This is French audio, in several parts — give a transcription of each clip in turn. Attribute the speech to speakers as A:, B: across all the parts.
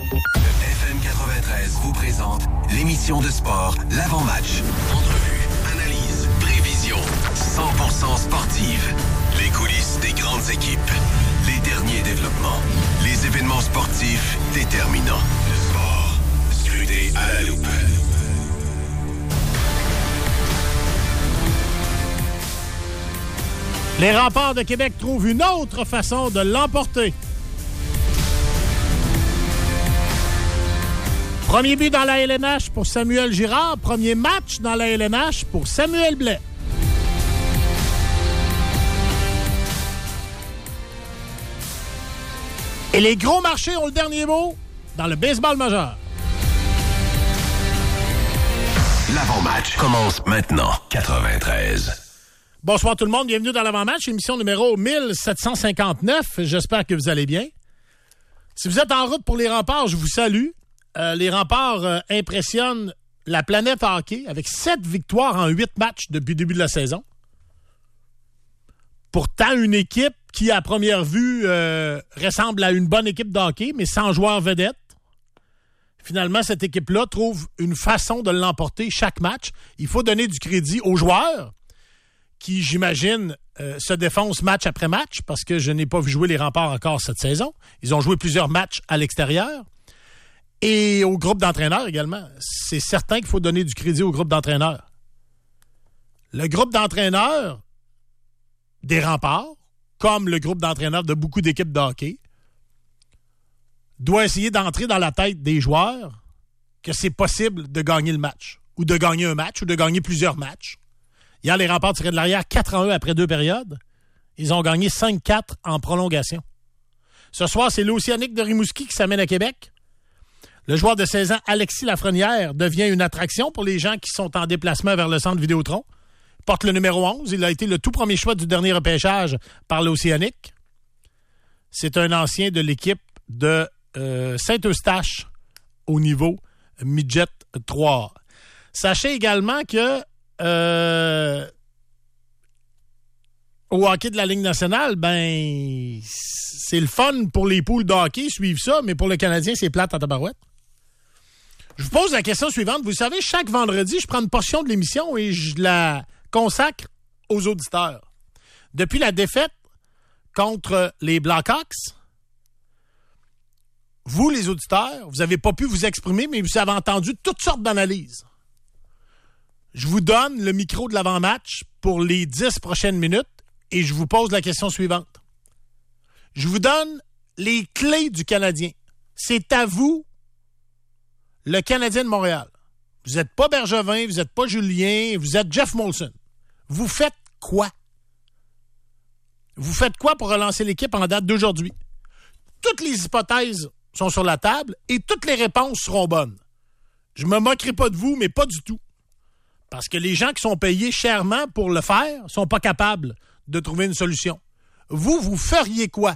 A: FM 93 vous présente l'émission de sport L'Avant-Match. Entrevue, analyse, prévision, 100% sportive. Les coulisses des grandes équipes. Les derniers développements. Les événements sportifs déterminants. Le sport scruté à la loupe.
B: Les Remparts de Québec trouvent une autre façon de l'emporter. Premier but dans la LNH pour Samuel Girard. Premier match dans la LNH pour Samuel Blais. Et les gros marchés ont le dernier mot dans le baseball majeur.
A: L'Avant-Match commence maintenant. 93.
B: Bonsoir tout le monde, bienvenue dans l'Avant-Match, émission numéro 1759. J'espère que vous allez bien. Si vous êtes en route pour les Remparts, je vous salue. Les Remparts impressionnent la planète hockey avec 7 victoires en 8 matchs depuis le début de la saison. Pourtant, une équipe qui, à première vue, ressemble à une bonne équipe de hockey, mais sans joueurs vedettes. Finalement, cette équipe-là trouve une façon de l'emporter chaque match. Il faut donner du crédit aux joueurs qui, j'imagine, se défoncent match après match parce que je n'ai pas vu jouer les Remparts encore cette saison. Ils ont joué plusieurs matchs à l'extérieur. Et au groupe d'entraîneurs également. C'est certain qu'il faut donner du crédit au groupe d'entraîneurs. Le groupe d'entraîneurs des Remparts, comme le groupe d'entraîneurs de beaucoup d'équipes de hockey, doit essayer d'entrer dans la tête des joueurs que c'est possible de gagner le match, ou de gagner un match, ou de gagner plusieurs matchs. Hier, les Remparts tiraient de l'arrière 4-1 après 2 périodes. Ils ont gagné 5-4 en prolongation. Ce soir, c'est l'Océanique de Rimouski qui s'amène à Québec. Le joueur de 16 ans, Alexis Lafrenière, devient une attraction pour les gens qui sont en déplacement vers le centre Vidéotron. Il porte le numéro 11. Il a été le tout premier choix du dernier repêchage par l'Océanique. C'est un ancien de l'équipe de Saint-Eustache au niveau Midget 3. Sachez également que au hockey de la Ligue nationale, ben c'est le fun pour les poules de hockey, suivre ça, mais pour le Canadien, c'est plate en tabarouette. Je vous pose la question suivante. Vous savez, chaque vendredi, je prends une portion de l'émission et je la consacre aux auditeurs. Depuis la défaite contre les Blackhawks, vous, les auditeurs, vous n'avez pas pu vous exprimer, mais vous avez entendu toutes sortes d'analyses. Je vous donne le micro de l'avant-match pour les 10 prochaines minutes et je vous pose la question suivante. Je vous donne les clés du Canadien. C'est à vous, le Canadien de Montréal. Vous n'êtes pas Bergevin, vous n'êtes pas Julien, vous êtes Jeff Molson. Vous faites quoi? Vous faites quoi pour relancer l'équipe en date d'aujourd'hui? Toutes les hypothèses sont sur la table et toutes les réponses seront bonnes. Je me moquerai pas de vous, mais pas du tout. Parce que les gens qui sont payés chèrement pour le faire sont pas capables de trouver une solution. Vous feriez quoi?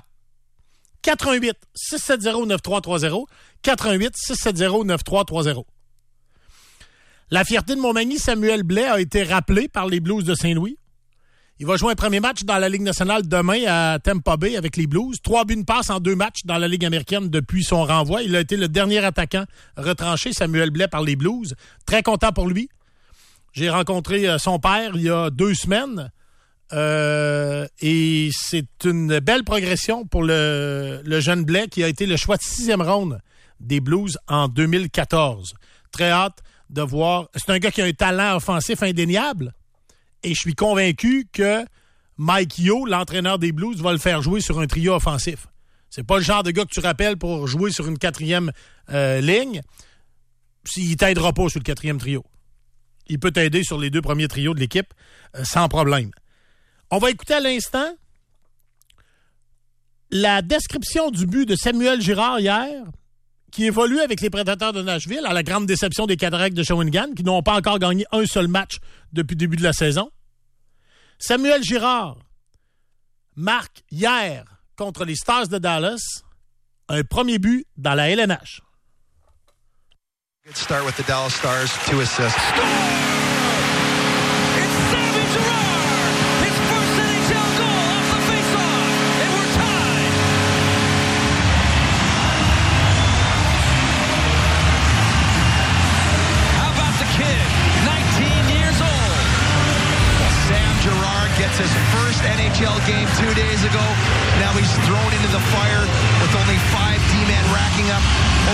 B: 88-670-9330. 88-670-9330. La fierté de Montmagny, Samuel Blais, a été rappelé par les Blues de Saint-Louis. Il va jouer un premier match dans la Ligue nationale demain à Tampa Bay avec les Blues. 3 buts, une passe en 2 matchs dans la Ligue américaine depuis son renvoi. Il a été le dernier attaquant retranché, Samuel Blais, par les Blues. Très content pour lui. J'ai rencontré son père il y a 2 semaines. Et c'est une belle progression pour le jeune Blais qui a été le choix de 6e ronde des Blues en 2014. Très hâte de voir. C'est un gars qui a un talent offensif indéniable. Et je suis convaincu que Mike Yeo, l'entraîneur des Blues, va le faire jouer sur un trio offensif. C'est pas le genre de gars que tu rappelles pour jouer sur une 4e ligne. Il t'aidera pas sur le 4e trio. Il peut t'aider sur les 2 premiers trios de l'équipe sans problème. On va écouter à l'instant la description du but de Samuel Girard hier, qui évolue avec les Prédateurs de Nashville, à la grande déception des Cataractes de Shawinigan, qui n'ont pas encore gagné un seul match depuis le début de la saison. Samuel Girard marque hier contre les Stars de Dallas un premier but dans la LNH.
C: Good start with the Dallas Stars, 2 assists.
D: It's Sammy Girard! His first NHL goal off the faceoff! And we're tied!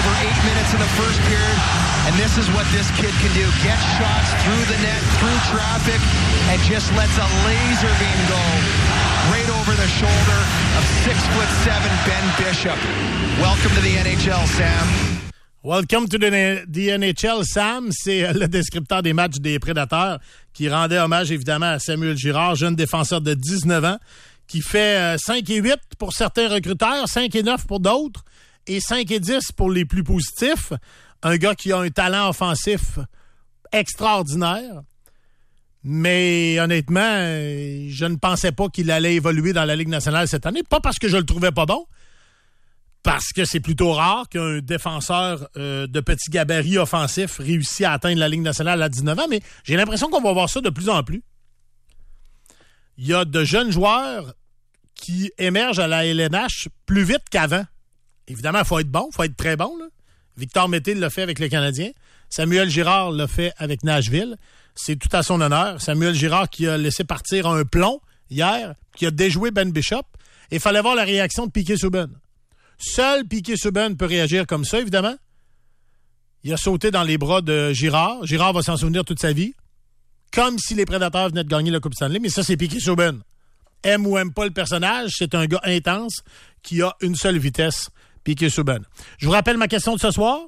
C: for 8 minutes in the first period, and this is what this kid can do. Get shots through the net, through traffic, and just lets a laser beam go right over the shoulder of 6'7" Ben Bishop. Welcome to the NHL, Sam.
B: Welcome to the NHL, Sam. C'est le descripteur des matchs des Prédateurs qui rendait hommage évidemment à Samuel Girard, jeune défenseur de 19 ans, qui fait 5 et 8 pour certains recruteurs, 5 et 9 pour d'autres, et 5 et 10 pour les plus positifs. Un gars qui a un talent offensif extraordinaire. Mais honnêtement, je ne pensais pas qu'il allait évoluer dans la Ligue nationale cette année. Pas parce que je le trouvais pas bon, parce que c'est plutôt rare qu'un défenseur de petit gabarit offensif réussisse à atteindre la Ligue nationale à 19 ans, mais j'ai l'impression qu'on va voir ça de plus en plus. Il y a de jeunes joueurs qui émergent à la LNH plus vite qu'avant. Évidemment, il faut être bon, il faut être très bon, là. Victor Mété l'a fait avec le Canadien. Samuel Girard l'a fait avec Nashville. C'est tout à son honneur. Samuel Girard qui a laissé partir un plomb hier, qui a déjoué Ben Bishop. Et il fallait voir la réaction de Piquet Subban. Seul Piquet Subban peut réagir comme ça, évidemment. Il a sauté dans les bras de Girard. Girard va s'en souvenir toute sa vie. Comme si les Prédateurs venaient de gagner la Coupe Stanley. Mais ça, c'est Piquet Subban. Aime ou aime pas le personnage, c'est un gars intense qui a une seule vitesse, Piquet Subban. Je vous rappelle ma question de ce soir.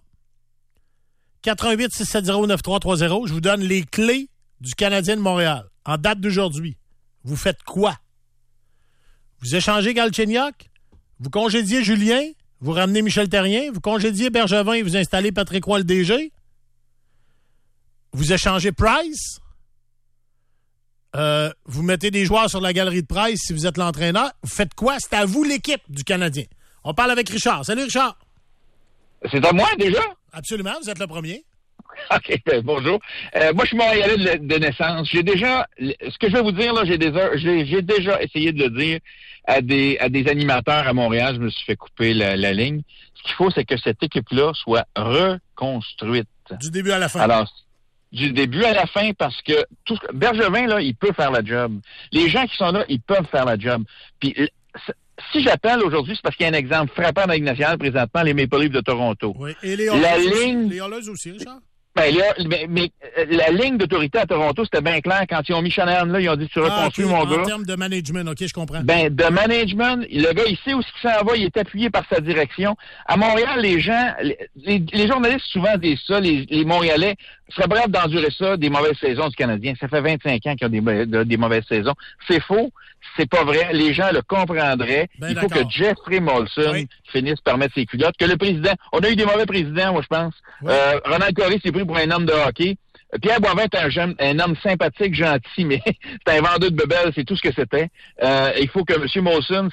B: 88-670-9330. Je vous donne les clés du Canadien de Montréal. En date d'aujourd'hui, vous faites quoi? Vous échangez Galchenyuk? Vous congédiez Julien, vous ramenez Michel Therrien, vous congédiez Bergevin et vous installez Patrick Roy, le DG. Vous échangez Price. Vous mettez des joueurs sur la galerie de Price si vous êtes l'entraîneur. Vous faites quoi? C'est à vous l'équipe du Canadien. On parle avec Richard. Salut Richard.
E: C'est à moi déjà?
B: Absolument, vous êtes le premier.
E: OK, bonjour. Moi, je suis Montréalais de naissance. J'ai déjà, ce que je vais vous dire, là, j'ai déjà essayé de le dire à des animateurs à Montréal. Je me suis fait couper la ligne. Ce qu'il faut, c'est que cette équipe-là soit reconstruite.
B: Du début à la fin.
E: Alors, du début à la fin, parce que Bergevin, là, il peut faire la job. Les gens qui sont là, ils peuvent faire la job. Puis, si j'appelle aujourd'hui, c'est parce qu'il y a un exemple frappant dans la Ligue nationale présentement, les Maple Leafs de Toronto.
B: Oui, et les Oilers aussi, Richard.
E: Ben là, mais la ligne d'autorité à Toronto, c'était bien clair. Quand ils ont mis Shanahan là, ils ont dit tu reconstruis mon gars.
B: En termes de management, OK, je comprends.
E: Ben, de management, le gars, il sait où il s'en va, il est appuyé par sa direction. À Montréal, les gens, les journalistes souvent disent ça, les Montréalais seraient brefs d'endurer ça, des mauvaises saisons du Canadien. Ça fait 25 ans qu'ils ont des mauvaises saisons. C'est faux. C'est pas vrai. Les gens le comprendraient. Il faut que Jeffrey Molson finisse par mettre ses culottes. Que le président... On a eu des mauvais présidents, moi, je pense. Oui. Ronald Corey s'est pris pour un homme de hockey. Pierre Boivin est un homme sympathique, gentil, mais c'est un vendeur de bebelles, c'est tout ce que c'était. Il faut que M. Molson,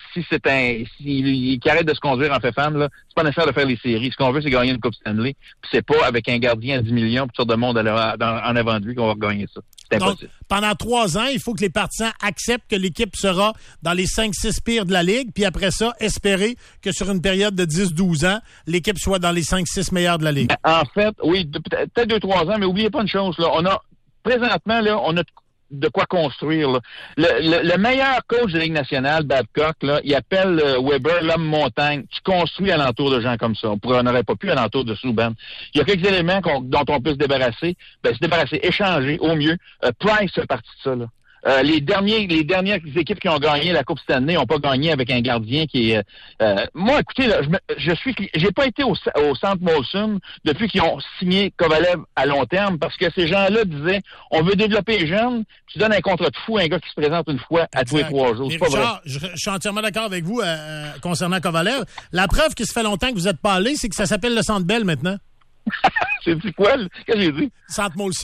E: s'il arrête de se conduire en fait-fan, là, c'est pas nécessaire de faire les séries. Ce qu'on veut, c'est gagner une Coupe Stanley. Puis c'est pas avec un gardien à 10 millions, puis sorte de monde en avant de lui qu'on va gagner ça. C'est impossible. Donc, pendant 3 ans, il faut que les partisans acceptent que l'équipe sera dans les 5-6 pires de la Ligue, puis après ça, espérer que sur une période de 10-12 ans, l'équipe soit dans les 5-6 meilleurs de la Ligue. En fait, oui, peut-être 2-3 ans, mais oubliez pas une chose, là. Présentement, là, on a de quoi construire, là. Le meilleur coach de la Ligue nationale, Babcock, là, il appelle Weber l'homme montagne, qui construit alentour de gens comme ça. On n'aurait pas pu alentour de Subban. Il y a quelques éléments dont on peut se débarrasser. Se débarrasser, échanger au mieux. Price fait partie de ça, là. Les dernières équipes qui ont gagné la Coupe Stanley n'ont pas gagné avec un gardien qui est... moi, écoutez, là, j'ai pas été au centre Molson depuis qu'ils ont signé Kovalev à long terme, parce que ces gens-là disaient, on veut développer les jeunes, tu donnes un contrat de fou à un gars qui se présente une fois à tous les 3 jours. C'est pas vrai.
B: Je suis entièrement d'accord avec vous concernant Kovalev. La preuve que ça fait longtemps que vous n'êtes pas allé, c'est que ça s'appelle le Centre Bell maintenant.
E: C'est dit quoi? Qu'est-ce que j'ai dit?
B: Centre Molson.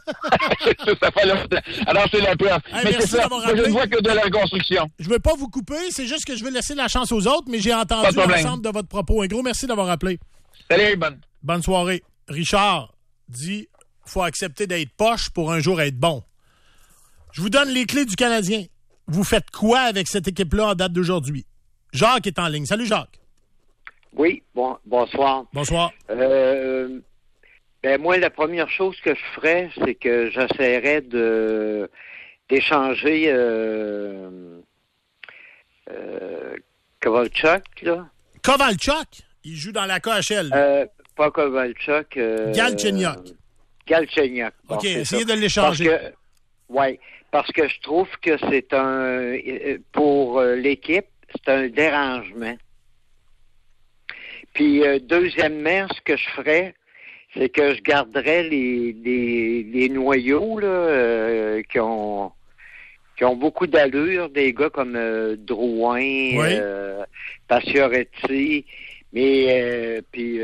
E: Ça fait longtemps. Alors, c'est la preuve.
B: Mais c'est ça.
E: Moi, je ne vois que de la reconstruction.
B: Je ne veux pas vous couper. C'est juste que je veux laisser la chance aux autres, mais j'ai entendu l'ensemble de votre propos. Un gros merci d'avoir appelé.
E: Salut,
B: bonne soirée. Richard dit faut accepter d'être poche pour un jour être bon. Je vous donne les clés du Canadien. Vous faites quoi avec cette équipe-là en date d'aujourd'hui? Jacques est en ligne. Salut, Jacques.
F: Oui, bonsoir.
B: Bonsoir.
F: Moi, la première chose que je ferais, c'est que j'essaierais d'échanger Kovalchuk, là.
B: Kovalchuk? Il joue dans la KHL.
F: pas Kovalchuk.
B: Galchenyuk.
F: Galchenyuk. Bon,
B: OK, essayez
F: ça.
B: de l'échanger.
F: Parce que je trouve que c'est pour l'équipe, c'est un dérangement. Puis, deuxièmement, ce que je ferais, c'est que je garderais les noyaux là, qui ont beaucoup d'allure, des gars comme Drouin, Pacioretty, mais puis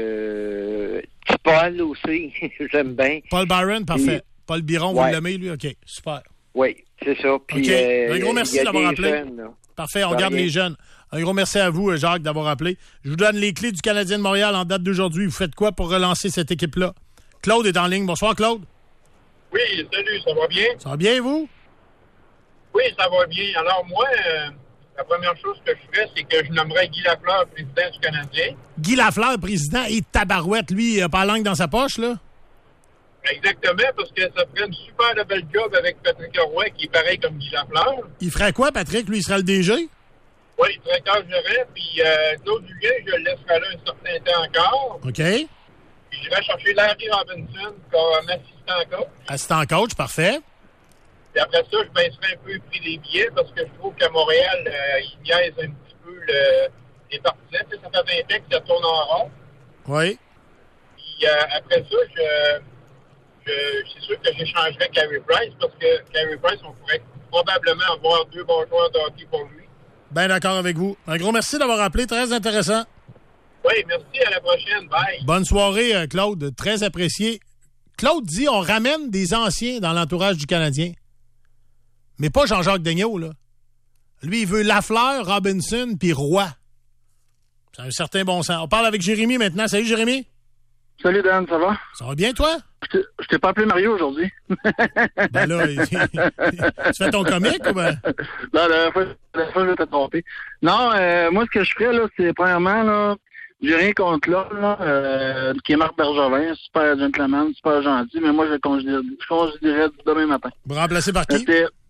F: Paul aussi, j'aime bien.
B: Paul Byron, parfait. Paul Byron, vous l'aimez, lui? OK, super.
F: Oui, c'est ça. Puis,
B: OK, un gros merci d'avoir appelé.
F: Jeunes,
B: parfait, on garde les jeunes. Un gros merci à vous, Jacques, d'avoir appelé. Je vous donne les clés du Canadien de Montréal en date d'aujourd'hui. Vous faites quoi pour relancer cette équipe-là? Claude est en ligne. Bonsoir, Claude.
G: Oui, salut, ça va bien?
B: Ça va bien, vous?
G: Oui, ça va bien. Alors, moi, la première chose que je ferais, c'est que je nommerais Guy Lafleur président du Canadien.
B: Guy Lafleur, président, et tabarouette, lui, il n'a pas la langue dans sa poche, là?
G: Exactement, parce que ça ferait une super belle job avec Patrick Roy, qui est pareil comme Guy Lafleur.
B: Il ferait quoi, Patrick? Lui, il serait le DG?
G: Oui, directeur général, puis Claude Julien, je le laisserai là un certain temps encore.
B: OK.
G: Puis j'irai chercher Larry Robinson comme assistant coach.
B: Assistant coach, parfait.
G: Puis après ça, je baisserai un peu le prix des billets, parce que je trouve qu'à Montréal, ils niaisent un petit peu les partisans. Tu sais, ça fait 20 ans que ça tourne en rond.
B: Oui.
G: Puis après ça, c'est sûr que j'échangerais Carey Price, parce que Carey Price, on pourrait probablement avoir 2 bons joueurs de hockey pour lui.
B: Bien d'accord avec vous. Un gros merci d'avoir appelé. Très intéressant.
G: Oui, merci. À la prochaine. Bye.
B: Bonne soirée, Claude. Très apprécié. Claude dit on ramène des anciens dans l'entourage du Canadien. Mais pas Jean-Jacques Daigneault, là. Lui, il veut Lafleur, Robinson, puis Roy. C'est un certain bon sens. On parle avec Jérémy maintenant. Salut, Jérémy.
H: Salut, Dan. Ça va?
B: Ça va bien, toi?
H: Je t'ai pas appelé Mario aujourd'hui.
B: Ben là, tu fais ton comique ou ben?
H: Non, la fois, je vais te tromper. Non, moi, ce que je ferais, là, c'est premièrement, là, j'ai rien contre l'homme, là, qui est Marc Bergevin, super gentleman, super gentil, mais moi, je considérais demain matin.
B: Vous remplacez par qui?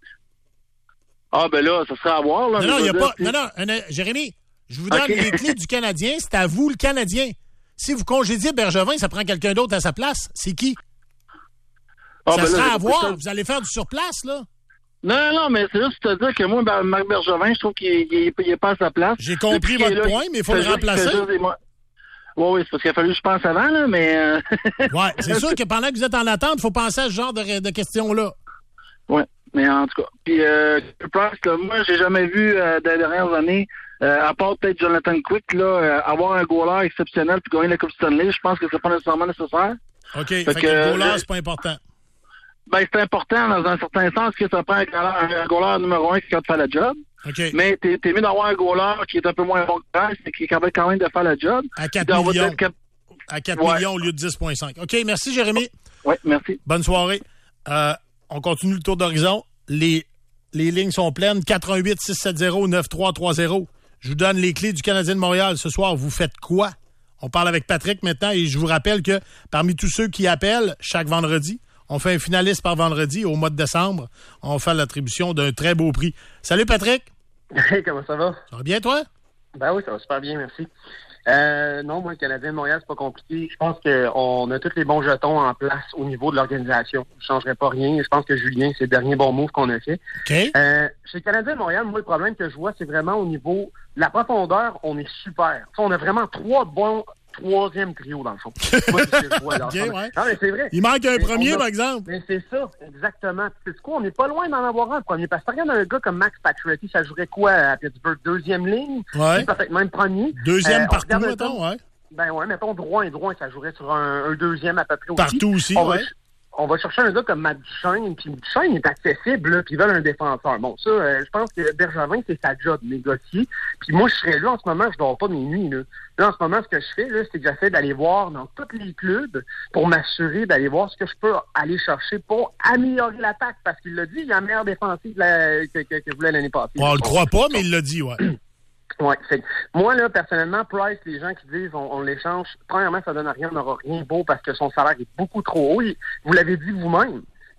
H: Ah, ben là, ça serait à voir, là.
B: Non, il n'y a pas. Non, Jérémy, je vous donne les clés du Canadien, c'est à vous, le Canadien. Si vous congédiez Bergevin, ça prend quelqu'un d'autre à sa place. C'est qui? Ça sera à voir. Vous allez faire du surplace, là.
H: Non, mais c'est juste te dire que moi, Marc Bergevin, je trouve qu'il est pas à sa place.
B: J'ai compris votre point, mais il faut le remplacer.
H: Oui, c'est parce qu'il a fallu que je pense avant, là, mais...
B: Oui, c'est sûr que pendant que vous êtes en attente, il faut penser à ce genre de questions-là.
H: Oui, mais en tout cas. Puis, Price, là, moi, j'ai jamais vu, dans les dernières années, à part peut-être Jonathan Quick, là, avoir un goaler exceptionnel puis gagner la Coupe Stanley, je pense que c'est pas nécessairement nécessaire.
B: OK, fait que le goaler, c'est pas important.
H: Ben, c'est important dans un certain sens que ça prend un goaler numéro 1 qui va te faire la job.
B: Okay.
H: Mais t'es mieux d'avoir un goaler qui est un peu moins bon que Price, mais qui est capable quand même de faire la job.
B: À 4 millions. À 4 millions au lieu de 10,5. OK, merci, Jérémy.
H: Oui, merci.
B: Bonne soirée. On continue le tour d'horizon. Les lignes sont pleines. 418-670-9330. Je vous donne les clés du Canadien de Montréal. Ce soir, vous faites quoi? On parle avec Patrick maintenant et je vous rappelle que parmi tous ceux qui appellent chaque vendredi, on fait un finaliste par vendredi au mois de décembre. On fait l'attribution d'un très beau prix. Salut, Patrick.
I: Hey, comment ça va?
B: Ça va bien, toi?
I: Ben oui, ça va super bien, merci. Non, moi, le Canadien de Montréal, c'est pas compliqué. Je pense qu'on a tous les bons jetons en place au niveau de l'organisation. Je ne changerai pas rien. Je pense que Julien, c'est le dernier bon move qu'on a fait.
B: Okay.
I: Chez le Canadien de Montréal, moi, le problème que je vois, c'est vraiment au niveau de la profondeur, on est super. On a vraiment 3 bons troisième trio, dans le fond. Moi, c'est ce que je vois, là.
B: Okay, ouais.
I: Non, mais c'est vrai.
B: Il manque un premier, par exemple.
I: Mais c'est ça, exactement. C'est quoi, on n'est pas loin d'en avoir un premier. Parce que regarde un gars comme Max Pacioretty, ça jouerait quoi à Pittsburgh? 2e ligne?
B: Ouais.
I: Peut-être même premier.
B: 2e partout, mettons, ouais.
I: Ben ouais, mettons droit, ça jouerait sur un 2e à peu près aussi.
B: Partout aussi, ouais.
I: On va chercher un gars comme Matt Duchesne, puis Duchesne est accessible, là, puis ils veulent un défenseur. Bon, ça, je pense que Bergevin, c'est sa job, négocier. Puis moi, je serais là, en ce moment, je dors pas mes nuits, là. Là, en ce moment, ce que je fais, là, c'est que j'essaie d'aller voir dans tous les clubs pour m'assurer d'aller voir ce que je peux aller chercher pour améliorer l'attaque. Parce qu'il l'a dit, il y a la meilleure défensive que voulait l'année passée.
B: On le croit pas, mais il l'a dit, ouais.
I: Ouais, moi, là, personnellement, Price, les gens qui disent on l'échange, premièrement, ça donne à rien, on n'aura rien beau parce que son salaire est beaucoup trop haut. Vous l'avez dit vous-même.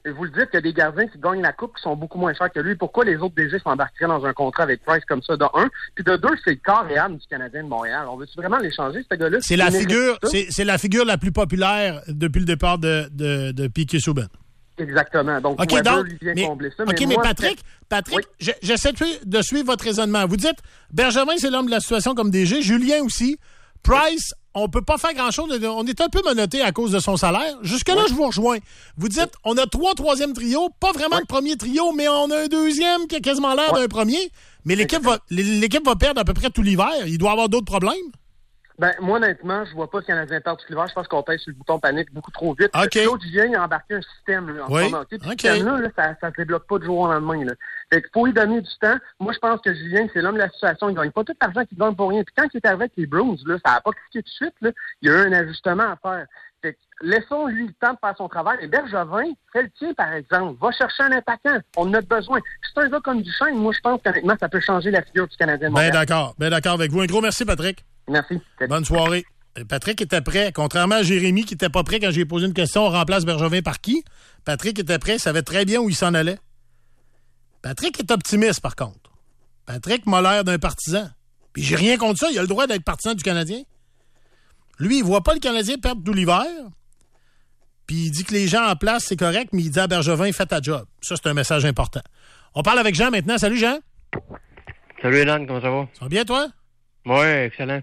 I: Et vous le dites, il y a des gardiens qui gagnent la coupe qui sont beaucoup moins chers que lui. Pourquoi les autres DG s'embarqueraient dans un contrat avec Price comme ça, de un? Puis de deux, c'est le corps et âme du Canadien de Montréal. On veut-tu vraiment l'échanger, ce gars-là?
B: C'est la figure la plus populaire depuis le départ de Piquet Souban.
I: Exactement. Donc,
B: OK,
I: Weber lui vient combler ça.
B: Mais Patrick, oui. J'essaie de suivre votre raisonnement. Vous dites, Bergevin, c'est l'homme de la situation comme DG. Julien aussi. Price, on peut pas faire grand-chose. On est un peu menotté à cause de son salaire. Jusque-là, je vous rejoins. Vous dites, on a 3 troisième trios, pas vraiment le premier trio, mais on a un deuxième qui a quasiment l'air d'un premier. Mais l'équipe va perdre à peu près tout l'hiver. Il doit avoir d'autres problèmes.
I: Ben, moi, honnêtement, je vois pas le Canadien perdre tout l'hiver. Je pense qu'on pèse sur le bouton panique beaucoup trop vite. Claude Julien a embarqué un système, là, en ce moment. Ce système-là, ça se débloque pas du jour au lendemain, là. Fait qu'il faut y donner du temps. Moi, je pense que Julien, c'est l'homme de la situation. Il gagne pas tout l'argent qu'il gagne pour rien. Puis quand il est arrivé avec les Bruins, là, ça a pas cliqué tout de suite, là. Il y a eu un ajustement à faire. Fait que laissons-lui le temps de faire son travail. Et Bergevin, fait le tien, par exemple. Va chercher un attaquant. On en a besoin. Puis c'est un gars comme Duchesne. Moi, je pense qu'honnêtement, ça peut changer la figure du Canadien de Montréal.
B: Ben d'accord avec vous. Un gros merci, Patrick.
I: Merci.
B: Bonne soirée. Patrick était prêt. Contrairement à Jérémy qui n'était pas prêt quand j'ai posé une question, on remplace Bergevin par qui? Patrick était prêt, savait très bien où il s'en allait. Patrick est optimiste, par contre. Patrick m'a l'air d'un partisan. Puis j'ai rien contre ça, il a le droit d'être partisan du Canadien. Lui, il voit pas le Canadien perdre tout l'hiver. Puis il dit que les gens en place, c'est correct, mais il dit à Bergevin, fais ta job. Ça, c'est un message important. On parle avec Jean maintenant. Salut, Jean.
J: Salut, Hélène, comment ça va?
B: Ça va bien, toi?
J: Oui, excellent.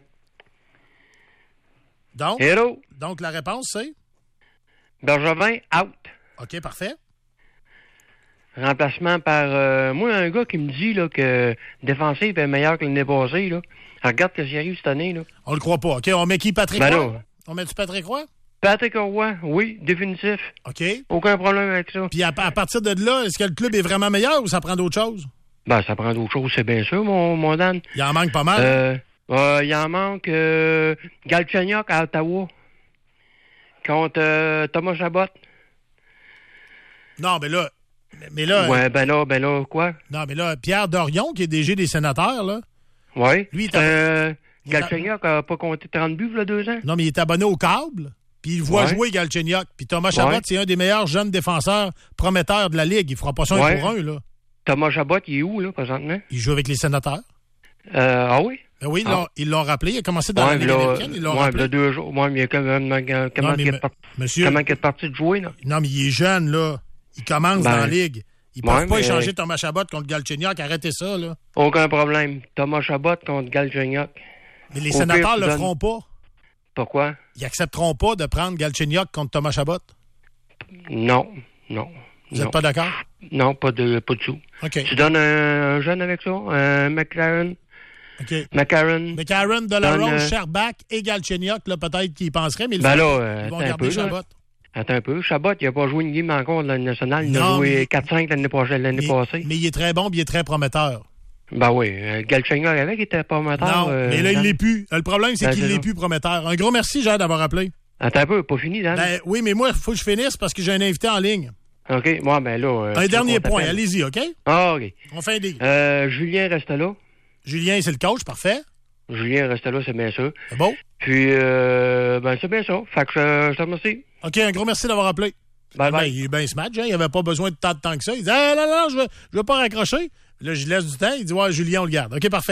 B: Donc,
J: Hello.
B: Donc, la réponse, c'est?
J: Bergevin, out.
B: OK, parfait.
J: Remplacement par... moi, un gars qui me dit là, que défensif est meilleur que l'année passée. Là. Regarde ce qui arrive cette année. Là.
B: On le croit pas. OK, on met qui, Patrick Roy? On met du Patrick Roy?
J: Patrick Roy, oui, définitif.
B: OK.
J: Aucun problème avec ça.
B: Puis à partir de là, est-ce que le club est vraiment meilleur ou ça prend d'autres choses?
J: Ben, ça prend d'autres choses, c'est bien sûr, mon Dan.
B: Il en manque pas mal.
J: Il en manque Galchenyuk à Ottawa contre Thomas Chabot.
B: Non, mais là...
J: Ouais, ben là, quoi?
B: Non, mais là, Pierre Dorion, qui est DG des Sénateurs, là...
J: Oui.
B: Lui,
J: Galchenyuk n'a pas compté 30 buts, il y a 2 ans.
B: Non, mais il est abonné au câble, puis il voit jouer Galchenyuk. Puis Thomas Chabot, c'est un des meilleurs jeunes défenseurs prometteurs de la Ligue. Il fera pas ça un pour un, là.
J: Thomas Chabot, il est où, là, présentement?
B: Il joue avec les Sénateurs.
J: Ah oui?
B: Ben oui, ils l'ont rappelé. Il a commencé dans la Ligue américaine. Ils l'ont rappelé.
J: Il y a 2 jours. Oui, mais il y a comment il est parti de jouer, là?
B: Non, mais il est jeune, là. Il commence dans la Ligue. Ils ne peuvent pas échanger Thomas Chabot contre Galchenyuk. Arrêtez ça, là.
J: Aucun problème. Thomas Chabot contre Galchenyuk.
B: Mais les Sénateurs ne le feront pas.
J: Pourquoi?
B: Ils accepteront pas de prendre Galchenyuk contre Thomas Chabot?
J: Non.
B: Vous n'êtes pas d'accord?
J: Non, pas du tout.
B: OK.
J: Tu donnes un jeune avec ça, un McLaren.
B: OK.
J: McLaren,
B: Delarose, Sherbak et Galchenyuk, là, peut-être qu'ils y penseraient, mais ils vont garder Chabot.
J: Attends un peu. Chabot, il n'a pas joué une game encore de la nationale. Il a joué 4-5 l'année passée.
B: Mais il est très bon et il est très prometteur.
J: Ben oui. Galchenyuk avec, il était prometteur.
B: Non, mais là, il l'est plus. Le problème, c'est qu'il n'est plus prometteur. Un gros merci, Jean, d'avoir appelé.
J: Attends un peu, pas fini, Dan.
B: Ben, oui, mais moi, il faut que je finisse parce que j'ai un invité en ligne.
J: OK. Moi, ben là...
B: un dernier point. Allez-y, OK?
J: Ah, OK.
B: On fait un deal.
J: Julien reste là.
B: Julien, c'est le coach, parfait.
J: Julien reste là, c'est bien ça.
B: C'est bon.
J: Puis, ben, c'est bien ça. Fait que je te remercie.
B: OK, un gros merci d'avoir appelé.
J: Bye.
B: Il est bien ce match, hein? Il n'avait pas besoin de tant de temps que ça. Il dit, non, je veux pas raccrocher. Là, je laisse du temps. Il dit, ouais, Julien, on le garde. OK, parfait.